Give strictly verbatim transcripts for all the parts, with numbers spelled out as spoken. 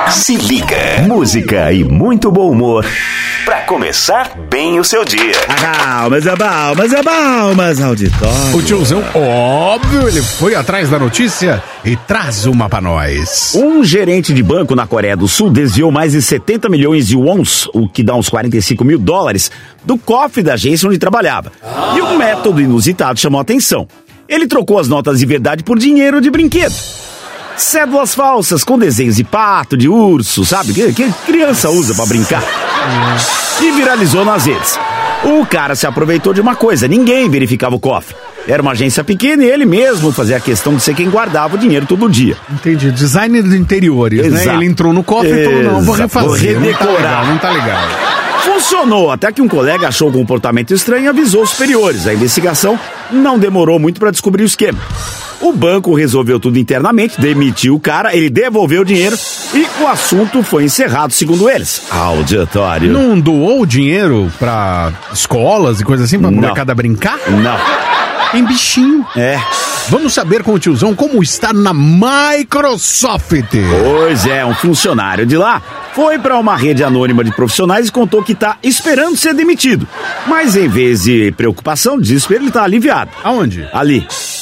Se liga, música e muito bom humor pra começar bem o seu dia. Palmas, palmas, palmas, auditório. O tiozão, óbvio, ele foi atrás da notícia e traz uma pra nós. Um gerente de banco na Coreia do Sul desviou mais de setenta milhões de wons, o que dá uns quarenta e cinco mil dólares, do cofre da agência onde trabalhava. E um método inusitado chamou a atenção. Ele trocou as notas de verdade por dinheiro de brinquedo. Cédulas falsas com desenhos de pato, de urso, sabe? Que, que criança usa pra brincar. E viralizou nas redes. O cara se aproveitou de uma coisa, ninguém verificava o cofre. Era uma agência pequena e ele mesmo fazia a questão de ser quem guardava o dinheiro todo dia. Entendi, designer de interiores, Exato. né? Ele entrou no cofre e falou, não, vou refazer. Vou redecorar. Não tá legal, não tá legal. Funcionou, até que um colega achou o comportamento estranho e avisou os superiores. A investigação não demorou muito para descobrir o esquema. O banco resolveu tudo internamente, demitiu o cara, ele devolveu o dinheiro e o assunto foi encerrado, segundo eles. Auditório. Não doou dinheiro pra escolas e coisas assim, pra Não. molecada brincar? Não. Tem bichinho. É. Vamos saber com o tiozão como está na Microsoft. Pois é, um funcionário de lá foi para uma rede anônima de profissionais e contou que tá esperando ser demitido. Mas em vez de preocupação, desespero, ele tá aliviado. Aonde? Ali.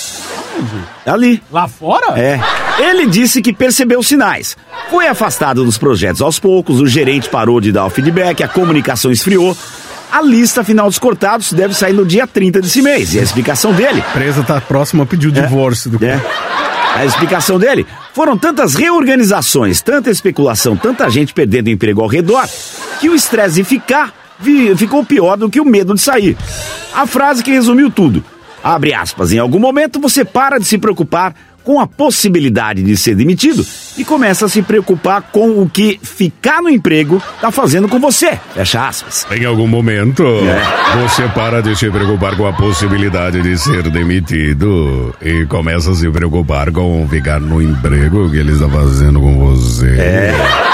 Ali. Lá fora? É. Ele disse que percebeu sinais. Foi afastado dos projetos aos poucos, o gerente parou de dar o feedback, a comunicação esfriou. A lista final dos cortados deve sair no dia trinta desse mês. E a explicação dele... A empresa tá próxima a pedir o divórcio do É. A explicação dele foram tantas reorganizações, tanta especulação, tanta gente perdendo emprego ao redor, que o estresse de ficar vi, ficou pior do que o medo de sair. A frase que resumiu tudo. Abre aspas, em algum momento você para de se preocupar com a possibilidade de ser demitido e começa a se preocupar com o que ficar no emprego tá fazendo com você. Fecha aspas. Em algum momento, É. você para de se preocupar com a possibilidade de ser demitido e começa a se preocupar com ficar no emprego que ele está fazendo com você. É.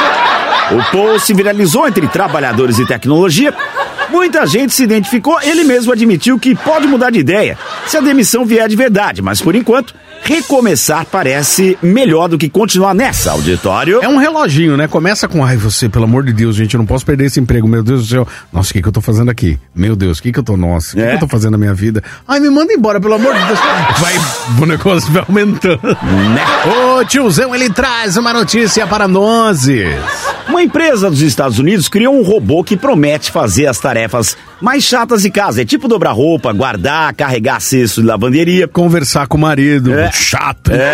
O post viralizou entre trabalhadores e tecnologia. Muita gente se identificou, ele mesmo admitiu que pode mudar de ideia se a demissão vier de verdade, mas por enquanto, recomeçar parece melhor do que continuar nessa, auditório. É um reloginho, né? Começa com, ai, você, pelo amor de Deus, gente, eu não posso perder esse emprego, meu Deus do céu. Nossa, o que que eu tô fazendo aqui? Meu Deus, o que que eu tô, nossa, o que É. que eu tô fazendo na minha vida? Ai, me manda embora, pelo amor de Deus. Vai, o negócio vai aumentando. Né? Ô, tiozão, ele traz uma notícia para nós. Uma empresa dos Estados Unidos criou um robô que promete fazer as tarefas mais chatas de casa. É tipo dobrar roupa, guardar, carregar cesto de lavanderia. Conversar com o marido, É. chato. É.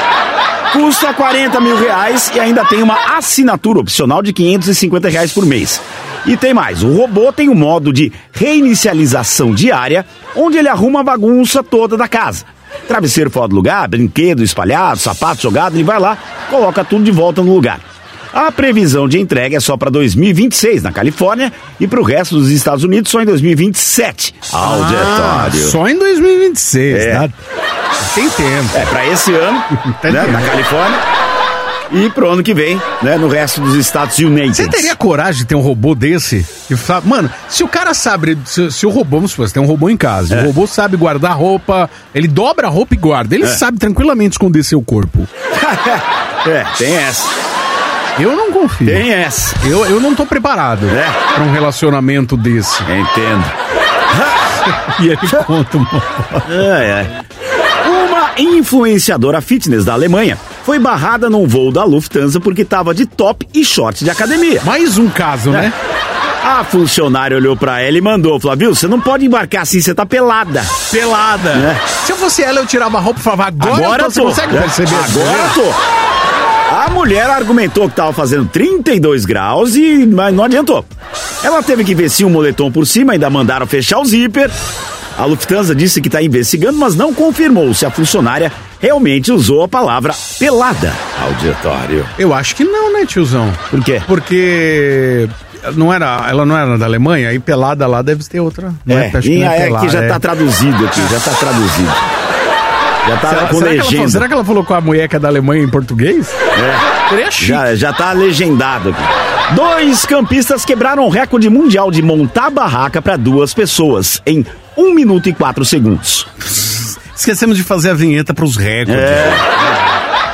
Custa quarenta mil reais e ainda tem uma assinatura opcional de quinhentos e cinquenta reais por mês. E tem mais, o robô tem um modo de reinicialização diária, onde ele arruma a bagunça toda da casa. Travesseiro fora do lugar, brinquedo espalhado, sapato jogado, ele vai lá, coloca tudo de volta no lugar. A previsão de entrega é só para dois mil e vinte e seis na Califórnia e para o resto dos Estados Unidos só em dois mil e vinte e sete. Auditório. Ah, só em dois mil e vinte e seis, É. tá? Tem tempo. É, para esse ano, Tem né, tempo. na Califórnia e pro ano que vem, né, no resto dos Estados Unidos. Você teria coragem de ter um robô desse? E fa- Mano, se o cara sabe, se, se o robô, vamos supor, você tem um robô em casa, É. o robô sabe guardar roupa, ele dobra a roupa e guarda, ele É. sabe tranquilamente esconder seu corpo. É, tem essa, Eu não confio. tem essa. Eu, eu não tô preparado É. pra um relacionamento desse. Entendo. E ele conta, mano. É, é. Uma influenciadora fitness da Alemanha foi barrada num voo da Lufthansa porque tava de top e short de academia. Mais um caso, né? A funcionária olhou pra ela e mandou, falou, viu, você não pode embarcar assim, você tá pelada. Pelada. É. Se eu fosse ela, eu tirava a roupa e falava, agora, Agora eu tô. Você tô. consegue É. perceber? Agora tô. A mulher argumentou que tava fazendo trinta e dois graus e mas não adiantou. Ela teve que vestir um moletom por cima, ainda mandaram fechar o zíper. A Lufthansa disse que está investigando, mas não confirmou se a funcionária realmente usou a palavra pelada. Auditório. Eu acho que não, né, tiozão? Por quê? Porque não era, ela não era da Alemanha, aí pelada lá deve ter outra. Não É, acho que e não é, pelada, que já é. tá traduzido aqui, já tá traduzido. Já tá Será, com será, que ela, falou- legenda. será que ela falou com a mulher que é da Alemanha em português? É. Seria chique. Já, já tá legendado aqui. Dois campistas quebraram o recorde mundial de montar barraca para duas pessoas em um minuto e quatro segundos. Esquecemos de fazer a vinheta pros recordes. É.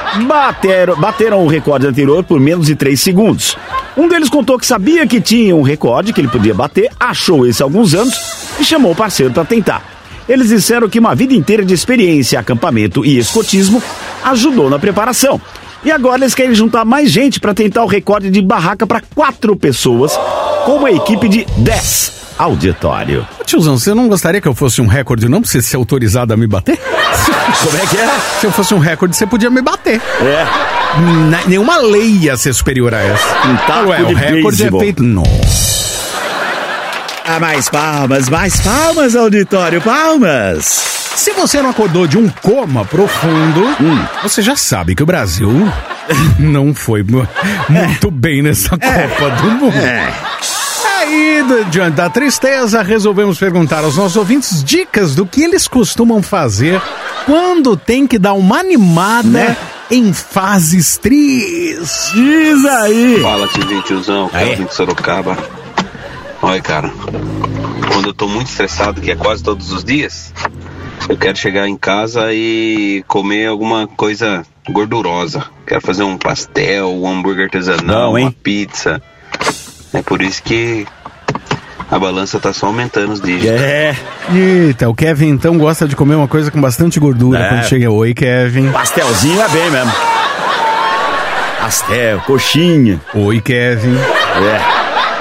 bateram, bateram o recorde anterior por menos de três segundos. Um deles contou que sabia que tinha um recorde que ele podia bater, achou esse há alguns anos e chamou o parceiro para tentar. Eles disseram que uma vida inteira de experiência, acampamento e escotismo ajudou na preparação. E agora eles querem juntar mais gente para tentar o recorde de barraca para quatro pessoas, com uma equipe de dez auditório. Tiozão, você não gostaria que eu fosse um recorde não pra você ser autorizado a me bater? Como é que é? Se eu fosse um recorde, você podia me bater. É. Na, nenhuma lei ia ser superior a essa. Um taco Ué, de o recorde beisebol. é feito... Nossa. Ah, mais palmas, mais palmas, auditório, palmas. Se você não acordou de um coma profundo, hum. você já sabe que o Brasil não foi mu- muito é. bem nessa é. Copa do Mundo. É. Aí, diante da tristeza, resolvemos perguntar aos nossos ouvintes dicas do que eles costumam fazer quando tem que dar uma animada, né, em fases tristes. Diz aí. Fala, tiozinho, tiozão, Kelvin de Sorocaba. Olha, cara, quando eu tô muito estressado, que é quase todos os dias, eu quero chegar em casa e comer alguma coisa gordurosa. Quero fazer um pastel, um hambúrguer artesanal, Não, uma pizza. É por isso que a balança tá só aumentando os dias. É. Eita, o Kevin então gosta de comer uma coisa com bastante gordura é. quando chega. Oi, Kevin. Pastelzinho é bem mesmo. Pastel, coxinha. Oi, Kevin. É.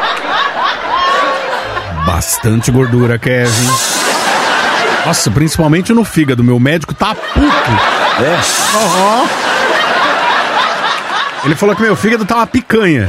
Bastante gordura, Kevin. Nossa, principalmente no fígado. Meu médico tá puto. É. Uhum. Ele falou que meu fígado tá uma picanha.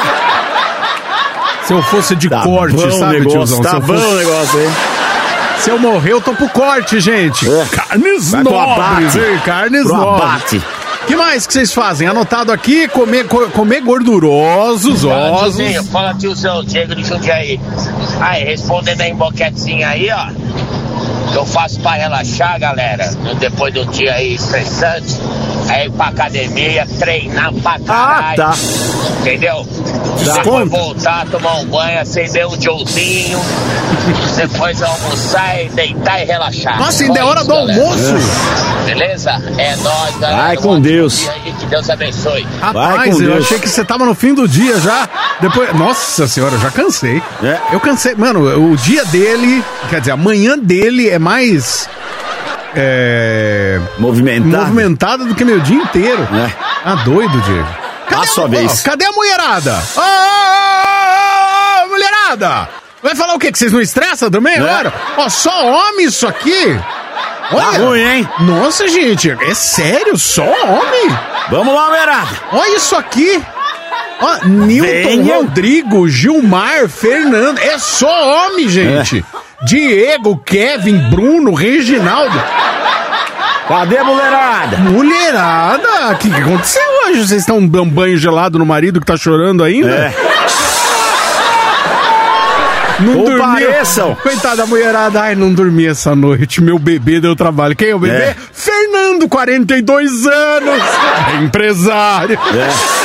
Se eu fosse de tá corte, sabe, negócio, tiozão? Tá se eu bom fosse... o negócio, hein? Se eu morrer, eu tô pro corte, gente. É. Carnes Vai nobres, hein? Carnes pro nobres. Abate. Que mais que vocês fazem? Anotado aqui, comer, co- comer gordurosos, Fala, ossos. Tiozinho, fala, tiozão, Diego de Jundiaí. Aí, respondendo aí, boquetezinha aí, ó. Que eu faço pra relaxar, galera, depois do dia aí estressante. Aí pra academia, treinar pra caralho. Ah, tá. Entendeu? Dá depois conta. voltar, tomar um banho, acender um jozinho. Depois almoçar e deitar e relaxar. Nossa, ainda é hora do galera. almoço. Beleza? É nóis, galera. Vai com Um Deus. dia aí, que Deus abençoe. Rapaz, com eu Deus. achei que você tava no fim do dia já. Depois, nossa senhora, eu já cansei. É. Eu cansei. Mano, o dia dele, quer dizer, a manhã dele é mais... É... Movimentado. movimentada do que meu dia inteiro. É. Ah, doido, Diego. A sua ó, vez. Cadê a mulherada? Ô, ô, ô, mulherada! Vai falar o quê? Que vocês não estressam também É. agora? Ó, só homem isso aqui? Olha. Tá ruim, hein? Nossa, gente, é sério? Só homem? Vamos lá, Verada. Olha isso aqui. Ó, Nilton, Venha. Rodrigo, Gilmar, Fernando. É só homem, gente. É. Diego, Kevin, Bruno, Reginaldo. Cadê a mulherada? Mulherada? O que, que aconteceu hoje? Vocês estão dando banho gelado no marido que tá chorando ainda? É. Não Compareçam. dormiu. Coitada da mulherada. Ai, não dormi essa noite. Meu bebê deu trabalho. Quem é o bebê? É. Fernando, quarenta e dois anos. É empresário. É.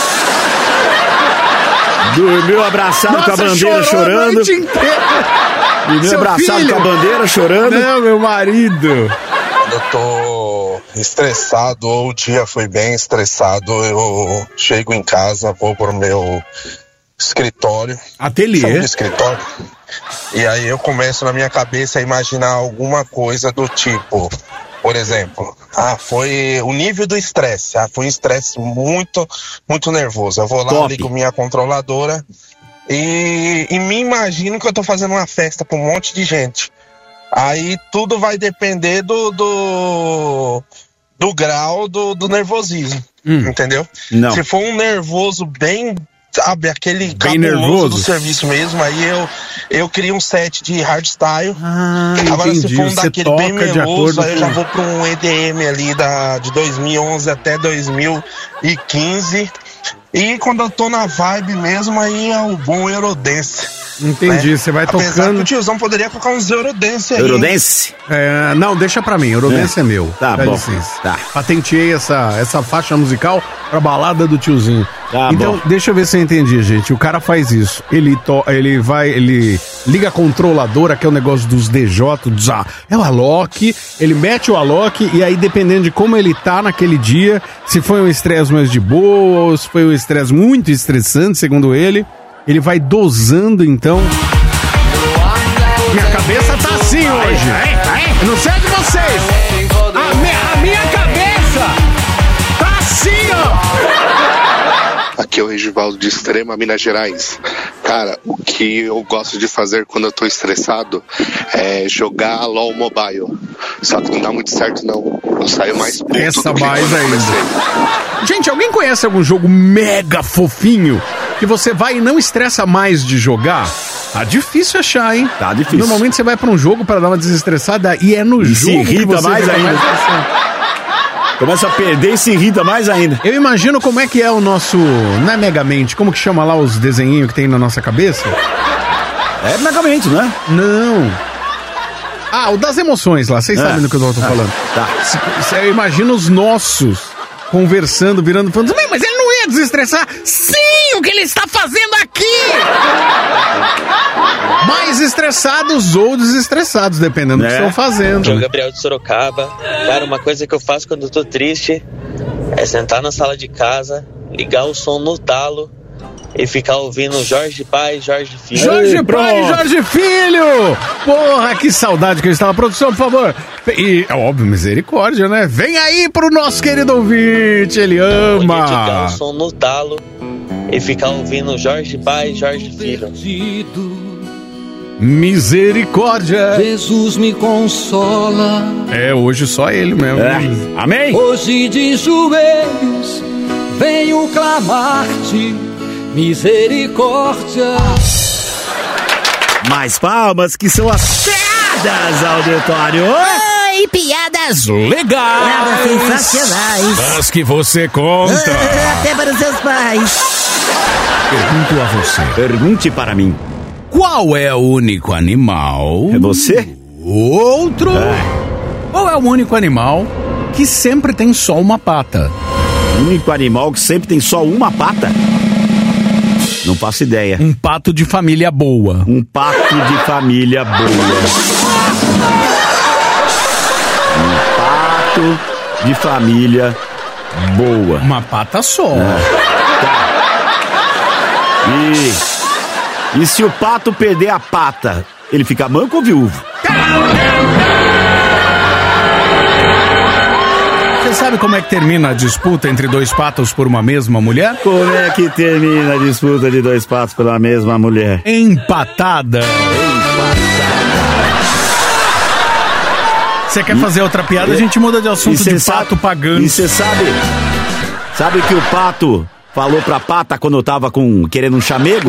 Dormiu abraçado Nossa, com a bandeira chorou chorando. a noite inteira. Dormiu Seu abraçado filho? com a bandeira chorando. Não, meu marido. Quando eu tô estressado ou o dia foi bem estressado, eu chego em casa, vou pro meu escritório. Chamo Ateliê. de escritório. E aí eu começo na minha cabeça a imaginar alguma coisa do tipo, por exemplo, ah, foi o nível do estresse, ah, foi um estresse muito, muito nervoso. Eu vou lá, Top. ligo minha controladora e, e me imagino que eu tô fazendo uma festa pra um monte de gente. Aí tudo vai depender do, do, do grau do, do nervosismo, Hum. entendeu? Não. Se for um nervoso bem, sabe, aquele Bem cabuloso nervoso? do serviço mesmo, aí eu, eu crio um set de hardstyle. Ah, Agora entendi. se for um Você daquele bem toca de meloso, acordo aí eu já com- vou pra um E D M ali da, de dois mil e onze até dois mil e quinze. E quando eu tô na vibe mesmo, aí é o bom Eurodance. Entendi, né? você vai Apesar tocando. que o tiozão poderia colocar uns Eurodance aí. hein? Eurodance? É, não, deixa pra mim, Eurodance é, meu. Tá Dá bom. licença. Tá. Patenteei essa, essa faixa musical pra balada do tiozinho. Tá então, bom. deixa eu ver se eu entendi, gente. O cara faz isso. Ele, to, ele vai, ele liga a controladora, que é o negócio dos D J, dos, ah, é o Alok, ele mete o Alok e aí, dependendo de como ele tá naquele dia, se foi um estresse mais de boa ou se foi um estresse muito estressante, segundo ele, ele vai dosando, então... Minha cabeça tá assim hoje. Eu não sei de vocês. A, me, a minha cabeça tá assim, ó. Aqui é o Regivaldo de Extrema, Minas Gerais. Cara, o que eu gosto de fazer quando eu tô estressado é jogar LOL Mobile. Só que não dá muito certo, não. Eu saio mais puto Essa do que mais quando eu ainda. comecei. Gente, alguém conhece algum jogo mega fofinho que você vai e não estressa mais de jogar? Tá difícil achar, hein? Tá difícil. Normalmente você vai pra um jogo pra dar uma desestressada e é no E jogo se irrita que você mais fica ainda. estressado. Começa a perder e se irrita mais ainda. Eu imagino como é que é o nosso... Não é Megamente, como que chama lá os desenhinhos que tem na nossa cabeça? É megamente, né? Não. Ah, o das emoções lá, vocês É. sabem do que eu tô Ah, falando. tá. Se, se, eu imagino os nossos conversando, virando, falando, mas ele não ia desestressar? Sim, o que ele está fazendo aqui? Mais estressados ou desestressados, dependendo do que É. estão fazendo. Sou o Gabriel de Sorocaba. Cara, uma coisa que eu faço quando eu tô triste é sentar na sala de casa, ligar o som no talo e ficar ouvindo Jorge Pai, Jorge Filho. Jorge Ei, Pai, pronto. Jorge Filho! Porra, que saudade que eu estava. Produção, por favor. E, é óbvio, misericórdia, né? Vem aí pro nosso querido ouvinte, ele Podia ligar ama. o som no talo e ficar ouvindo Jorge Pai, Jorge Filho. Misericórdia. Jesus me consola. É, hoje só ele mesmo. É. Amém? Hoje de joelhos venho clamar-te, misericórdia. Mais palmas que são as piadas, auditório. Oi, piadas Legais. nada sensacionais. As que você conta. Até para os seus pais. Pergunto a você. Pergunte para mim. Qual é o único animal? É você? Outro? Qual é o único animal que sempre tem só uma pata? O único animal que sempre tem só uma pata? Não faço ideia. Um pato de família boa. Um pato de família boa. Um pato de família boa. Uma pata só. E, e se o pato perder a pata, ele fica manco ou viúvo? Você sabe como é que termina a disputa entre dois patos por uma mesma mulher? Como é que termina a disputa de dois patos pela mesma mulher? Empatada. Você quer fazer outra piada? A gente muda de assunto de pato pagando. E você sabe, sabe que o pato falou pra pata quando eu tava com, querendo um chamego?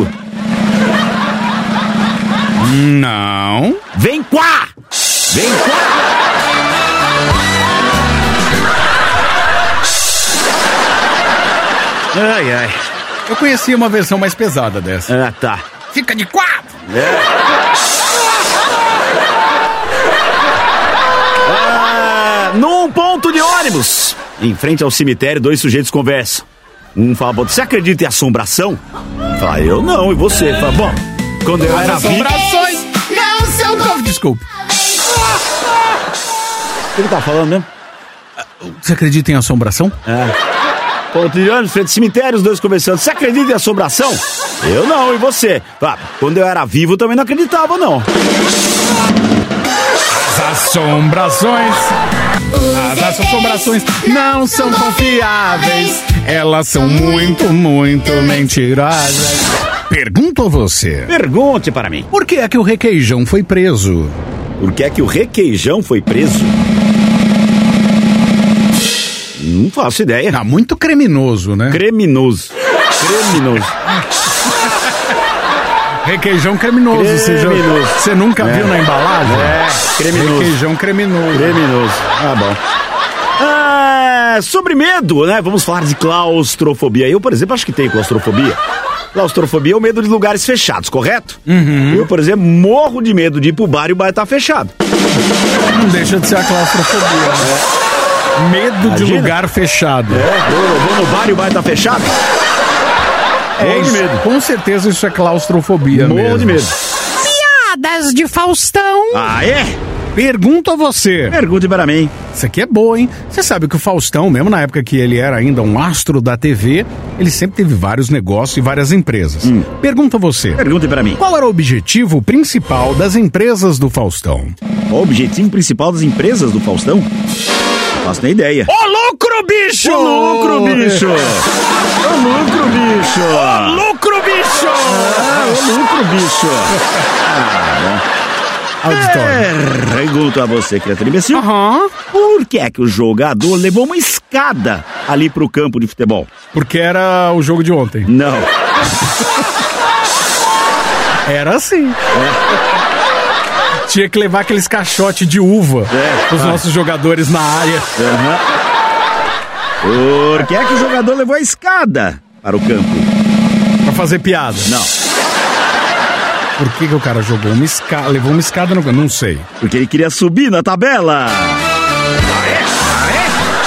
Não. Vem cá! Vem cá! Ai, ai. Eu conhecia uma versão mais pesada dessa. Ah, tá. Fica de quatro! Ah, num ponto de ônibus, em frente ao cemitério, dois sujeitos conversam. Um fala, "Bom, você acredita em assombração?" Fala, eu não, e você? Fala, bom, quando eu era vivo... Assombrações não são novo. Desculpa. O que ele tá falando mesmo? Você acredita em assombração? É. Ponto de ônibus, frente ao cemitério, os dois conversando. Você acredita em assombração? Eu não, e você? Ah, quando eu era vivo, eu também não acreditava, não. As assombrações. As assombrações não são confiáveis. Elas são muito, muito mentirosas. Pergunto a você. Pergunte para mim. Por que é que o Requeijão foi preso? Por que é que o Requeijão foi preso? Não faço ideia. Ah, muito criminoso, né? Criminoso. Criminoso. Requeijão criminoso. Você, já- Criminoso. você nunca É. viu na embalagem? É, criminoso. Requeijão criminoso. Criminoso. Ah, bom. Ah, sobre medo, né? Vamos falar de claustrofobia. Eu, por exemplo, acho que tenho claustrofobia. Claustrofobia é o medo de lugares fechados, correto? Uhum. Eu, por exemplo, morro de medo de ir pro bar e o bar tá fechado. Não deixa de ser a claustrofobia, né? Medo de Imagina. lugar fechado. É, eu, eu vou no bar e o bar tá fechado. É, isso, medo. Com certeza isso é claustrofobia Morro mesmo. de medo. Piadas de Faustão. Ah, é? Pergunto a você. Pergunte para mim. Isso aqui é boa, hein? Você sabe que o Faustão, mesmo na época que ele era ainda um astro da T V, ele sempre teve vários negócios e várias empresas. Hum. Pergunta a você. Pergunte para mim. Qual era o objetivo principal das empresas do Faustão? O objetivo principal das empresas do Faustão? Não faço nem ideia. Ô, lucro, bicho! Ô, lucro, bicho! Ô, lucro, bicho! Ô, lucro, bicho! Ah, ô, lucro, bicho! Ah, bom. Auditório. Pergunto a você, criatura imbecil. Uhum. Por que é que o jogador levou uma escada ali pro campo de futebol? Porque era o jogo de ontem. Não. Era assim. É. Tinha que levar aqueles caixotes de uva é. Os ah. nossos jogadores na área. Uhum. Por que é que o jogador levou a escada para o campo? Pra fazer piada. Não. Por que, que o cara jogou uma escada, levou uma escada no... Não sei. Porque ele queria subir na tabela. Aê, aê,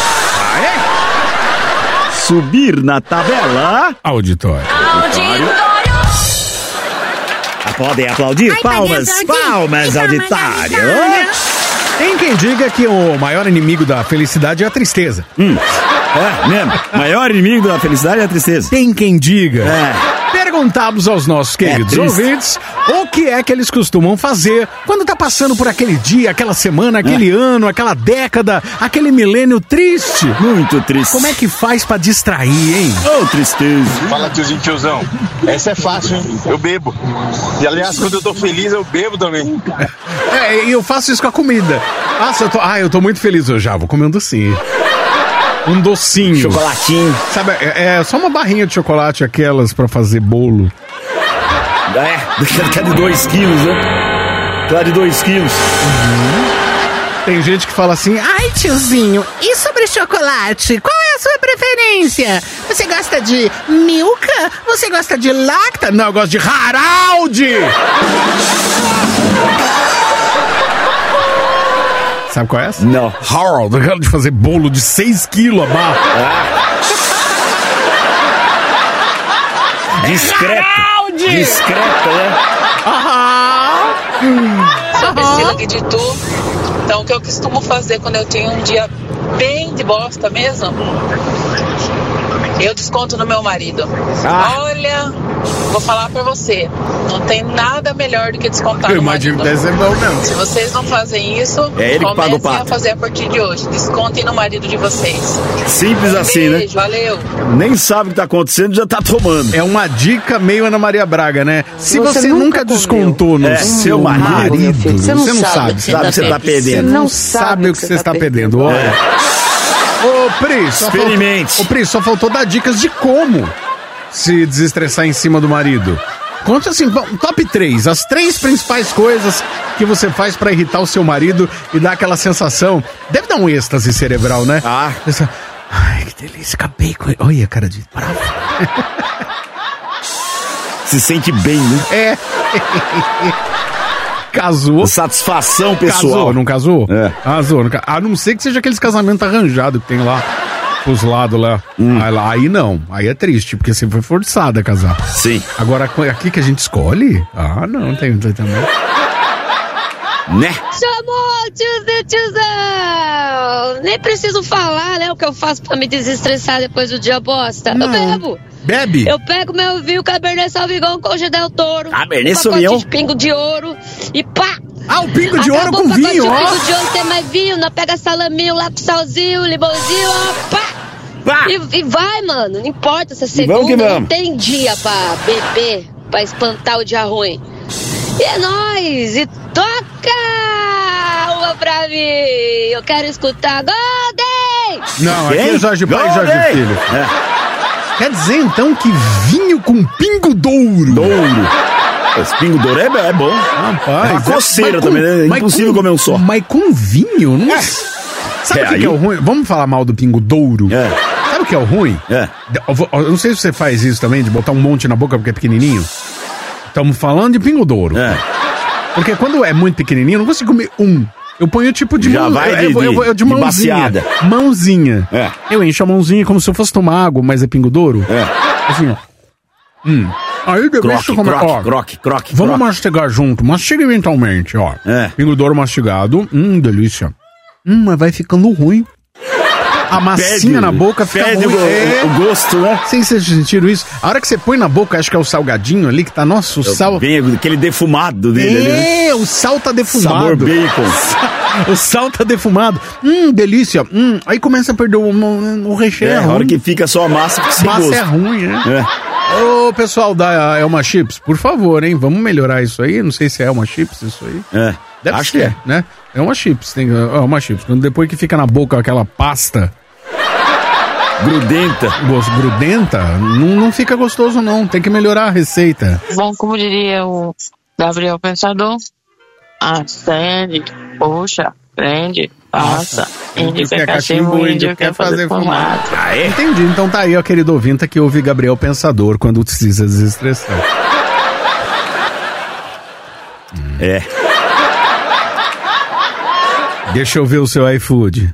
aê. Subir na tabela. Auditório. Auditório. Podem aplaudir. Ai, palmas, palmas, auditório. Tem quem diga que o maior inimigo da felicidade é a tristeza. Hum. É, mesmo. Maior inimigo da felicidade é a tristeza. Tem quem diga. É. Perguntamos aos nossos queridos é ouvintes o que é que eles costumam fazer quando tá passando por aquele dia, aquela semana, aquele é. ano, aquela década, aquele milênio triste. Muito triste. Como é que faz pra distrair, hein? Ô, oh, tristeza. Fala, tiozinho, tiozão. Essa é fácil, hein? Eu bebo. E, aliás, quando eu tô feliz, eu bebo também. É, e eu faço isso com a comida. Nossa, eu tô... Ah, eu tô muito feliz hoje. Já vou comer um docinho. Um docinho. Chocolatinho. Sabe, é, é só uma barrinha de chocolate, aquelas pra fazer bolo. É, aquela de dois quilos, né? Aquela de dois quilos. Uhum. Tem gente que fala assim, ai tiozinho, e sobre chocolate? Qual é a sua preferência? Você gosta de Milka? Você gosta de Lacta? Não, eu gosto de Haraldi! Sabe qual é essa? Não. Harold, eu quero de fazer bolo de seis quilos a barra. Ah. Discreto. Harald! Discreto, né? Aham. Sou Priscila aqui de Itu. Então, o que eu costumo fazer quando eu tenho um dia bem de bosta mesmo, eu desconto no meu marido. Ah. Olha, vou falar pra você, não tem nada melhor do que descontar eu no marido. Eu imagino que deve ser bom mesmo. Se vocês não fazem isso, é ele que paga o pato. A fazer a partir de hoje. Descontem no marido de vocês. Simples um assim, beijo, né? Valeu. Nem sabe o que tá acontecendo, já tá tomando. É uma dica meio Ana Maria Braga, né? Se você, você nunca, nunca descontou no é, seu marido, marido você não, você não sabe, sabe o que você tá perdendo. Você não sabe o que você está perdendo. Olha. É. Ô, Pri, experimente. Ô, Pri, só faltou dar dicas de como se desestressar em cima do marido. Conta assim, top três, as três principais coisas que você faz pra irritar o seu marido e dar aquela sensação. Deve dar um êxtase cerebral, né? Ah. Essa, ai, que delícia, acabei com ele. Olha a cara de bravo. Se sente bem, né? É. Casou. Satisfação pessoal. Casou, não casou? É. Casou. Não, a não ser que seja aqueles casamentos arranjados que tem lá, pros lados lá. Hum. Aí, aí não, aí é triste, porque você foi forçada a casar. Sim. Agora, aqui que a gente escolhe? Ah, não, tem, tem também. Né? Chamou, tiozão, tiozão! Nem preciso falar, né, o que eu faço pra me desestressar depois do dia bosta. Não. Eu bebo. Bebe? Eu pego meu vinho Cabernet Sauvignon com Del Toro. Cabernet um Sauvignon? de pingo de ouro e pá! Ah, o pingo de Acabou ouro com vinho, ó! O pingo de ouro tem mais vinho, não pega salaminho lá com salzinho, limãozinho, ó, pá! Pá. E, e vai, mano, não importa se é segunda, vamos que vamos. Não tem dia pra beber, pra espantar o dia ruim. E é nóis! E toca uma pra mim! Eu quero escutar Golden! Não, aqui é Jorge Pai e Jorge Filho. É. Quer dizer, então, que vinho com pingo douro. Douro. Esse pingo douro é, é bom. Rapaz. É uma coceira com, também, né? É impossível com, comer um só. Mas com vinho? Não é. Sabe o é, que, que é o ruim? Vamos falar mal do pingo douro? É. Sabe o que é o ruim? É. Eu, eu não sei se você faz isso também, de botar um monte na boca porque é pequenininho. Estamos falando de pingo douro. É. Porque quando é muito pequenininho, eu não consigo comer um. Eu ponho tipo de Já mão, vai de, eu, eu, eu, eu, de mãozinha. De mãozinha. É. Eu encho a mãozinha como se eu fosse tomar água, mas é pingo douro. É. Assim, ó. Hum. Aí depois Croque, você come... croque, ó, croque, croque, Vamos croque. mastigar junto. Mastiga mentalmente, ó. É. Pingo Douro mastigado. Hum, delícia. Hum, mas vai ficando ruim. A massinha Pede, na boca fica pede ruim. o, É. o gosto, né? Sem vocês sentiram isso? A hora que você põe na boca, acho que é o salgadinho ali, que tá, nossa, o sal... Vem aquele defumado dele ali, né? É, o sal tá defumado. Sabor bacon. O sal tá defumado. Hum, delícia. Hum, aí começa a perder o, o, o recheio. É, É, a hora ruim. que fica só a massa, fica sem Massa gosto. é ruim, né? É. Ô, pessoal da Elma Chips, por favor, hein? Vamos melhorar isso aí. Não sei se é Elma Chips isso aí. É. Deve Acho ser, que é. né? Elma Chips, tem Elma Chips. Quando depois que fica na boca aquela pasta... Grudenta. Gosto grudenta, não, não fica gostoso não, tem que melhorar a receita. Bom, como diria o Gabriel Pensador, acende, puxa, prende, passa, índio quer cachimbo, índio quer fazer fumada. Ah, é? Entendi, então tá aí, ó, querido ouvinte, que ouve Gabriel Pensador quando precisa desestressar. É. Deixa eu ver o seu iFood.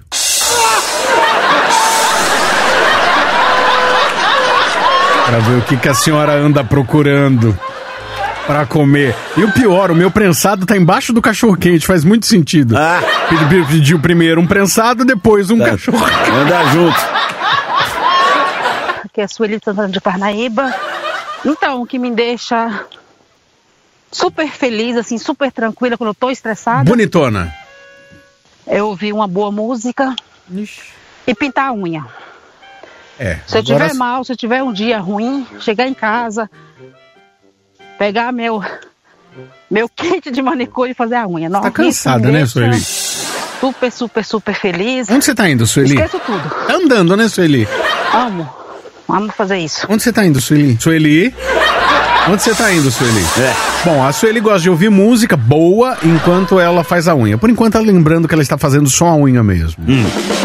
Pra ver o que, que a senhora anda procurando pra comer. E o pior, o meu prensado tá embaixo do cachorro-quente, faz muito sentido. Ah. Pediu, pediu primeiro um prensado, depois um cachorro-quente. Anda junto. Aqui é a Sueli Santana de Parnaíba. Então, o que me deixa super feliz, assim, super tranquila quando eu tô estressada. Bonitona. É ouvir uma boa música. Ixi. E pintar a unha. É, se eu agora... tiver mal, se eu tiver um dia ruim, chegar em casa, pegar meu meu kit de manicure e fazer a unha. Tá cansada, né, Sueli? Super, super, super feliz. Onde você tá indo, Sueli? Esqueço tudo. Tá andando, né, Sueli? Amo. Amo fazer isso. Onde você tá indo, Sueli? Sueli? Onde você tá indo, Sueli? É. Bom, a Sueli gosta de ouvir música boa enquanto ela faz a unha. Por enquanto, ela lembrando que ela está fazendo só a unha mesmo. Hum.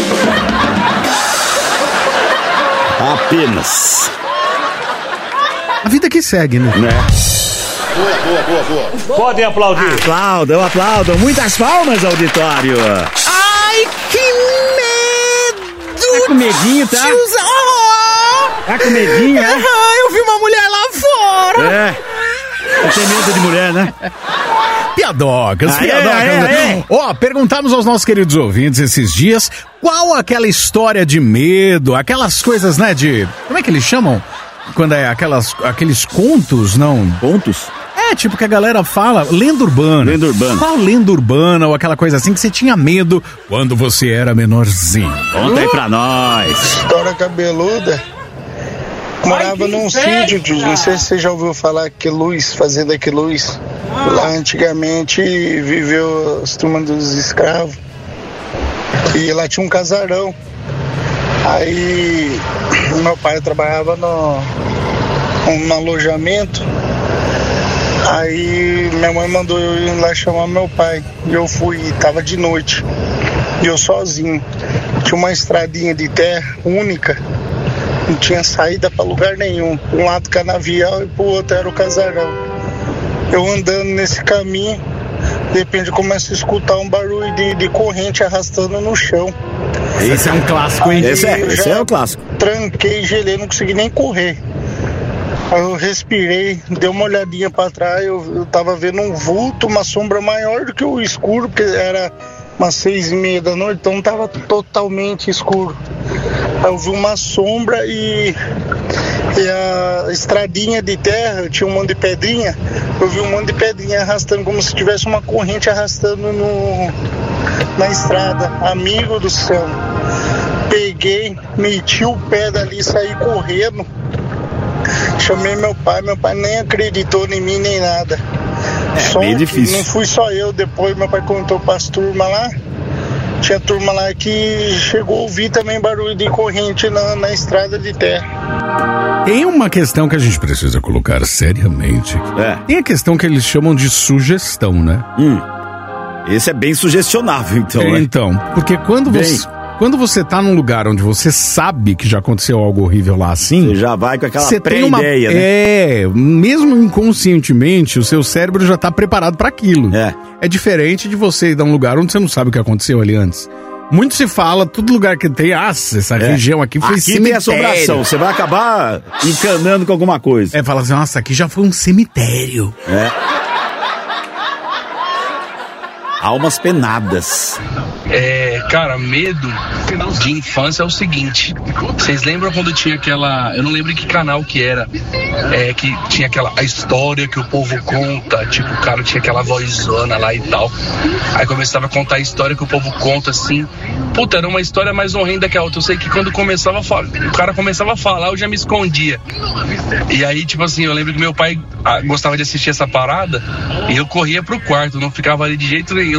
Apenas. A vida que segue, né? né? Boa, boa, boa, boa. Podem aplaudir. Aplaudam, aplaudam. Muitas palmas, auditório. Ai, que medo! Tá com medinho, tá? Tiozão! Tá com medinho, é? Eu vi uma mulher lá fora! É. Você tem medo de mulher, né? Piadocas, Aê, piadocas. aê, aê. Ó, perguntamos aos nossos queridos ouvintes esses dias qual aquela história de medo, aquelas coisas, né, de... Como é que eles chamam? Quando é aquelas, aqueles contos, não? Contos? É, tipo que a galera fala, lenda urbana. Lenda urbana. Qual lenda urbana ou aquela coisa assim que você tinha medo quando você era menorzinho? Conta aí pra nós. História cabeluda. Morava num sítio, de, não sei se você já ouviu falar que Luz, Fazenda que Luz. Lá antigamente viveu as turmas dos escravos. E lá tinha um casarão. Aí meu pai trabalhava no, no alojamento. Aí minha mãe mandou eu ir lá chamar meu pai. E eu fui, e tava de noite. E eu sozinho. Tinha uma estradinha de terra única. Não tinha saída pra lugar nenhum. Um lado canavial e pro outro era o casarão. Eu andando nesse caminho, de repente eu começo a escutar um barulho de, de corrente arrastando no chão. Esse é um clássico, hein? Esse é, esse é o clássico. Tranquei, gelei, não consegui nem correr. Aí eu respirei, dei uma olhadinha pra trás, eu, eu tava vendo um vulto, uma sombra maior do que o escuro, porque era umas seis e meia da noite, então tava totalmente escuro. Aí eu vi uma sombra e, e a estradinha de terra, tinha um monte de pedrinha, eu vi um monte de pedrinha arrastando, como se tivesse uma corrente arrastando no, na estrada. Amigo do céu, peguei, meti o pé dali, saí correndo, chamei meu pai, meu pai nem acreditou em mim nem nada. É só bem difícil. Não fui só eu, depois meu pai contou para as turmas lá. Tinha turma lá que chegou a ouvir também barulho de corrente na, na estrada de terra. Tem uma questão que a gente precisa colocar seriamente. É. Tem a questão que eles chamam de sugestão, né? Hum. Esse é bem sugestionável, então, né? Então, porque quando Bem. você... Quando você tá num lugar onde você sabe que já aconteceu algo horrível lá assim... Você já vai com aquela você tem uma pré-ideia, né? É, mesmo inconscientemente, o seu cérebro já tá preparado para aquilo. É. É diferente de você ir a um lugar onde você não sabe o que aconteceu ali antes. Muito se fala, todo lugar que tem, ah, essa É. região aqui foi Aqui cemitério. tem assombração, você vai acabar encanando com alguma coisa. É, fala assim, nossa, aqui já foi um cemitério. É. Almas penadas. É, cara, medo de infância é o seguinte. Vocês lembram quando tinha aquela... Eu não lembro que canal que era. É, que tinha aquela... A história que o povo conta. Tipo, o cara tinha aquela vozona lá e tal. Aí começava a contar a história que o povo conta, assim. Puta, era uma história mais horrenda que a outra. Eu sei que quando começava a falar... O cara começava a falar, eu já me escondia. E aí, tipo assim, eu lembro que meu pai ah, gostava de assistir essa parada. E eu corria pro quarto, não ficava ali de jeito nenhum.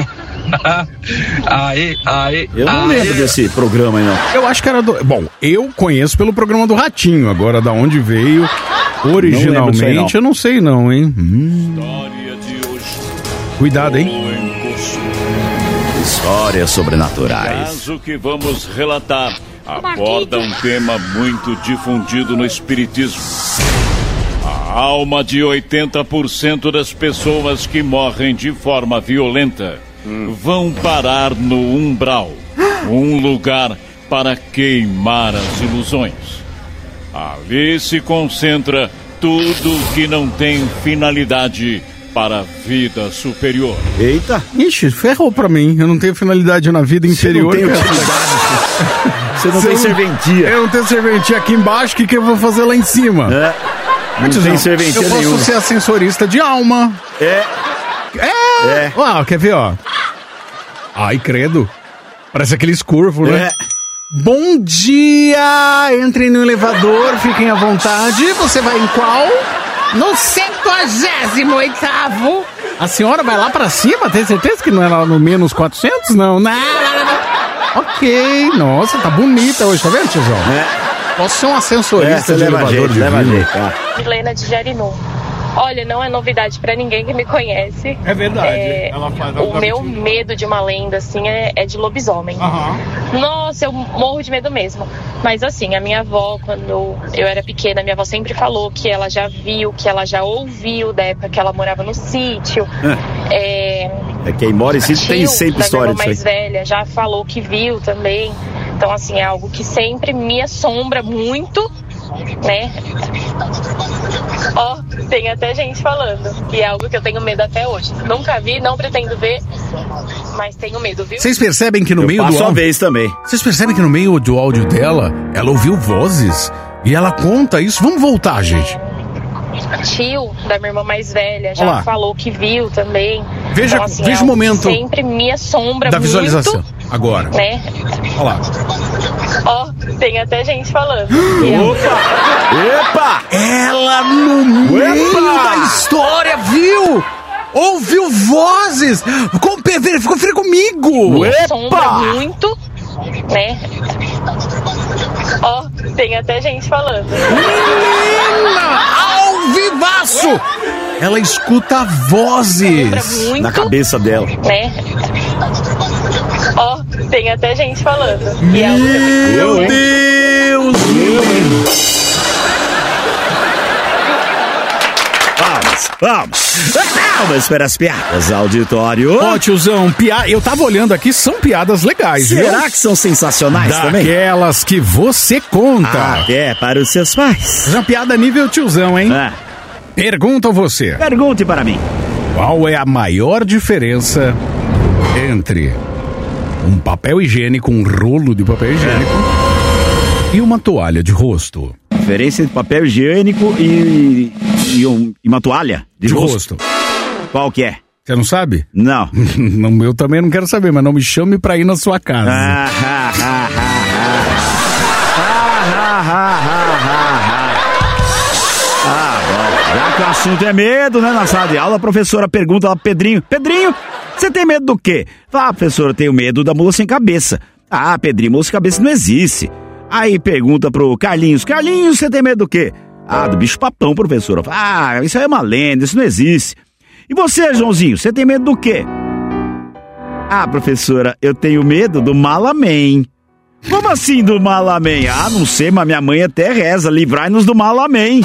Aê, aê, Eu não aê. lembro desse programa aí, não. Eu acho que era do... Bom, eu conheço pelo programa do Ratinho. Agora, da onde veio originalmente, Não lembro disso aí, não. eu não sei não, hein? Hum. Cuidado, hein? Histórias sobrenaturais. caso que vamos relatar aborda um tema muito difundido no espiritismo. A alma de oitenta por cento das pessoas que morrem de forma violenta vão parar no umbral, um lugar para queimar as ilusões. Ali se concentra tudo que não tem finalidade para a vida superior. Eita! Ixi, ferrou pra mim. Eu não tenho finalidade na vida inferior. não tem cara. utilidade. Você não Se tem eu serventia. Eu não tenho serventia aqui embaixo, o que, que eu vou fazer lá em cima? É. Não Tiozão, tem serventia eu posso nenhuma. ser ascensorista de alma. É. É. É. Ó, quer ver, ó? Ai, credo. Parece aqueles curvos, né? É. Bom dia! Entrem no elevador, fiquem à vontade. Você vai em qual? No septuagésimo oitavo. A senhora vai lá pra cima? Tem certeza que não é lá no menos quatrocentos? Não, não, não, não. Ok, nossa, tá bonita hoje, tá vendo, tiozão? É. Posso ser um ascensorista É, de leva elevador jeito, leva divino. jeito, tá? Milena de Jarinu. Olha, não é novidade pra ninguém que me conhece. É verdade. É, Ela faz o meu medo de uma lenda, assim, é, é de lobisomem. Aham. Nossa, eu morro de medo mesmo. Mas assim, a minha avó, quando eu era pequena, minha avó sempre falou que ela já viu, que ela já ouviu da época que ela morava no sítio. É, É quem mora em sítio tem tio sempre da história minha irmã disso mais aí. velha já falou que viu também. Então, assim, é algo que sempre me assombra muito, né? Ó, tem até gente falando que é algo que eu tenho medo até hoje. Nunca vi, não pretendo ver, mas tenho medo, viu? Vocês percebem que no Eu meio do passo a áudio... vez também. Vocês percebem que no meio do áudio dela, ela ouviu vozes e ela conta isso. Vamos voltar, gente. Tio da minha irmã mais velha já Olá. falou que viu também. Veja- então, assim, veja é o algo momento que sempre me assombra da visualização. muito, Agora. né? Olha lá. Ó, tem até gente falando. que é algo que eu- Epa! Ela no meio da história, viu? Ouviu vozes! Confere, confere comigo! assombra muito, né? Ó, tem até gente falando. Menina! Ao vivaço! Ela escuta vozes muito. Na cabeça dela. Né? Ó, tem até gente falando. que é algo que eu- Meu Deus! Vamos, vamos. Vamos para as piadas, auditório. Ó, tiozão, pia... eu tava olhando aqui, são piadas legais, viu? Será que são sensacionais também? Daquelas que você conta. Ah, é, para os seus pais. Mas é uma piada nível tiozão, hein? Ah, Pergunta você. pergunte para mim. Qual é a maior diferença entre um papel higiênico, um rolo de papel higiênico e uma toalha de rosto? Diferença entre papel higiênico e, e, um- e uma toalha de, De rosto. rosto. Qual que é? Você não sabe? Não. Não, eu também não quero saber, mas não me chame pra ir na sua casa. Ah, ah, ah, ah, ah. Ah, ah, ah, ah, ah. Ah, bom. Já que o assunto é medo, né? Na sala de aula, a professora pergunta lá pro Pedrinho: Pedrinho, você tem medo do quê? Fala, ah, professora, eu tenho medo da mula sem cabeça. Ah, Pedrinho, mula sem cabeça não existe. Aí pergunta pro Carlinhos: Carlinhos, você tem medo do quê? Ah, do bicho papão, professora. Fala, ah, isso aí é uma lenda, isso não existe. E você, Joãozinho, você tem medo do quê? Ah, professora, eu tenho medo do Malamém. Como assim do Malamém? Ah, não sei, mas minha mãe até reza, livrai-nos do Malamém.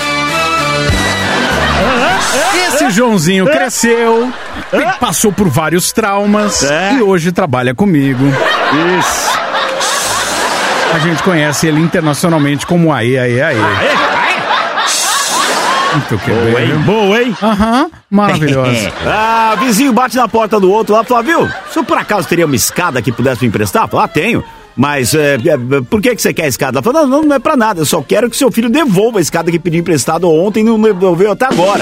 Esse Joãozinho cresceu, passou por vários traumas É. e hoje trabalha comigo. Isso. A gente conhece ele internacionalmente como Aê, Aê, Aê. Aê, aê. Muito que boa, bem. Hein? Boa, hein? Aham, uhum, maravilhoso. Ah, vizinho bate na porta do outro lá e fala, viu, o senhor por acaso teria uma escada que pudesse me emprestar? Fala, ah, tenho. Mas é, é, por que, que você quer a escada? Ela falou, não, não, não é pra nada, eu só quero que seu filho devolva a escada que pediu emprestado ontem e não devolveu até agora.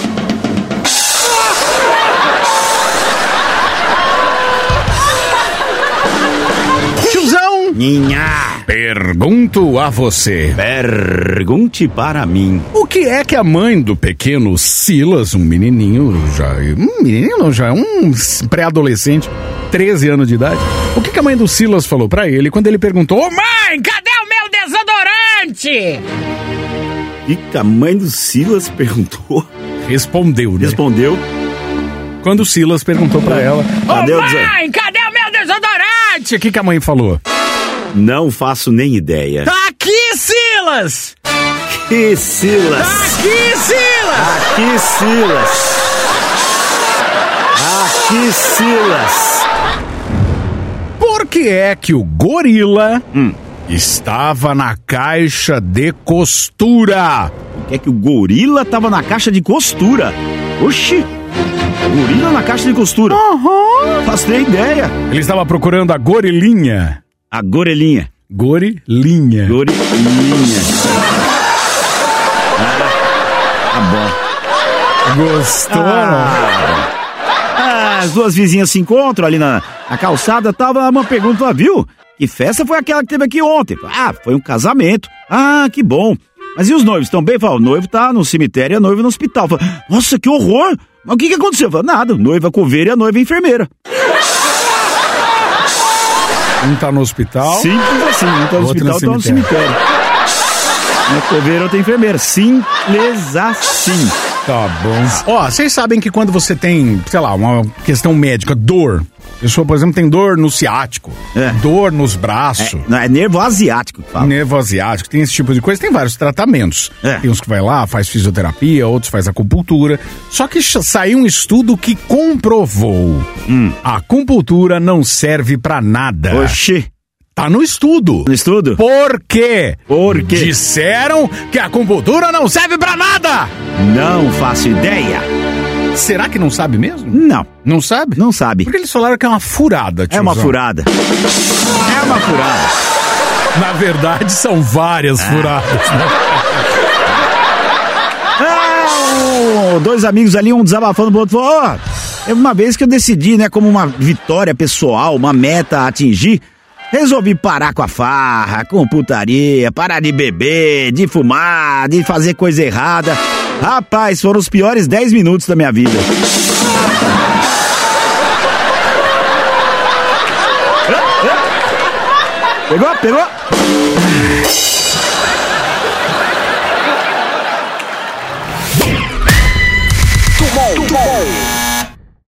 Tiozão! Minha! Pergunto a você. Pergunte para mim. O que é que a mãe do pequeno Silas, um menininho, já... Um menininho não, já é um pré-adolescente, treze anos de idade. O que, que a mãe do Silas falou pra ele quando ele perguntou: ô mãe, cadê o meu desodorante? E que a mãe do Silas perguntou? Respondeu, né? Respondeu. Quando o Silas perguntou pra ela: ô cadê mãe, cadê o meu desodorante? O que, que a mãe falou? Não faço nem ideia. Tá aqui, Silas! Que Silas? Tá aqui, Silas! Aqui, Silas! Aqui, Silas! Por que é que o gorila hum. estava na caixa de costura? Por que é que o gorila estava na caixa de costura? Oxi! Gorila na caixa de costura? Aham! Uhum. Faço nem ideia. Ele estava procurando a gorilinha. A gorelinha. Gorilinha. Gorilinha. Ah, tá bom. Gostou? Ah, ah, as duas vizinhas se encontram ali na, na calçada, tava uma pergunta, viu? Que festa foi aquela que teve aqui ontem? Ah, foi um casamento. Ah, que bom. Mas e os noivos estão bem? Fala, o noivo tá no cemitério e a noiva no hospital. Fala, nossa, que horror! Mas o que que aconteceu? Fala, nada, noiva coveira e a noiva enfermeira. Um tá no hospital. Simples assim, um tá no hospital, outro no cemitério. Um é coveira, outro é enfermeira. Simples assim. Tá bom. Ó, vocês sabem que quando você tem, sei lá, uma questão médica, dor. A pessoa, por exemplo, tem dor no ciático, é. dor nos braços. É, não, é nervo asiático que fala. Nervo asiático, tem esse tipo de coisa, tem vários tratamentos. É. Tem uns que vai lá, faz fisioterapia, outros faz acupuntura. Só que saiu um estudo que comprovou hum. a acupuntura não serve pra nada. Oxi. Tá no estudo. No estudo? Por quê? Por quê? Disseram que a acupuntura não serve pra nada. Não faço ideia. Será que não sabe mesmo? Não. Não sabe? Não sabe. Porque eles falaram que é uma furada, tiozão. É uma furada. É uma furada. Na verdade, são várias ah. furadas, né? Ah, dois amigos ali, um desabafando pro outro, falou, ó, uma vez que eu decidi, né, como uma vitória pessoal, uma meta a atingir, resolvi parar com a farra, com putaria, parar de beber, de fumar, de fazer coisa errada. Rapaz, foram os piores dez minutos da minha vida. Pegou? Pegou? Too bom, too bom.